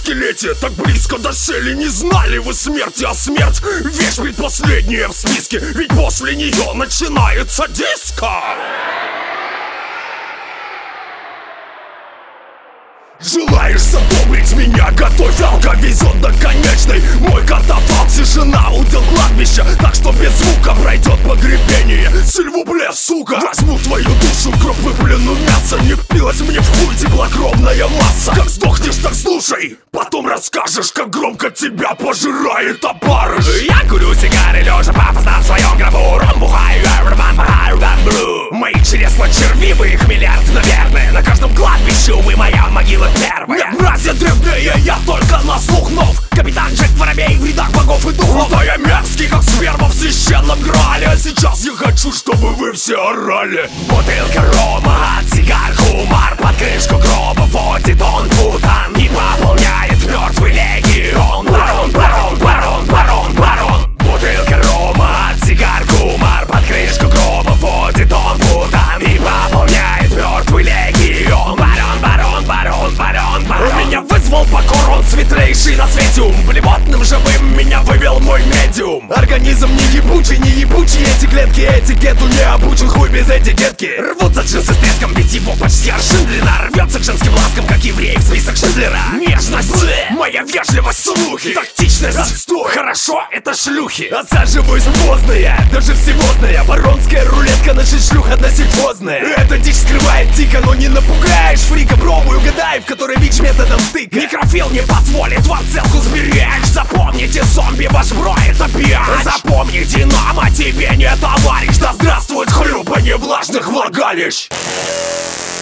скелете, так близко до цели. Не знали вы смерти, а смерть вещь предпоследняя в списке. Ведь после нее начинается диско. Желаешь задобрить меня? Готовь, алка везет до конечной. Мой катафалк, тишина, удел кладбища. Так что без звука пройдет погребение. Сильвупле, сука, возьму твою душу, кровь выплюну мясо. Не впилась мне в хуй теплокровная масса. Как сдохнешь, так слушай, потом расскажешь, как громко тебя пожирает опарыш. Я курю сигары, лежа пафосно в своем гробу. Ром бухаю, мои чресла черви, вы их миллиард, наверное. На каждом кладбище, увы, моя могила первая. Нет, братья древнее, я только на слух нов. Капитан Джек Воробей в рядах богов и духов. Да я мерзкий, как сперма в священном грале. А сейчас я хочу, чтобы вы все орали. Бутылка рома от сигар, хумар. Под крышку гроба водит он путан и пополняет мертвый легион. Барон, барон, барон, барон, барон. Бутылка рома от сигар, хумар. Под крышку гроба водит он путан и пополняет мертвый легион. Барон, барон, барон, барон, барон. Меня вызвал покор, он светлейший на свете ум. Блевотным живым меня вывел мой медиум. Организм не ебучий, эти клетки этикету не обучен, хуй без этикетки. Рвутся джинсы с треском, ведь его почти Шиндлера. Рвется к женским ласкам, как еврей в список Шиндлера. Нежность, моя вежливость, слухи. Тактичность, отстой. Хорошо, это шлюхи. Отсаживаюсь поздная, даже всевозная. Баронская рулетка, наша шлюх односельхозная. Эта дичь скрывает дико, но не напугаешь фрика. Пробуй, угадай, в которой ВИЧ методом стыка. Некрофил не позволит вам целку сберечь. Запомните, зомби ваш бро, это биач. Запомни, Динамо тебе не товарищ. Да здравствует хлюпанье влажных влагалищ.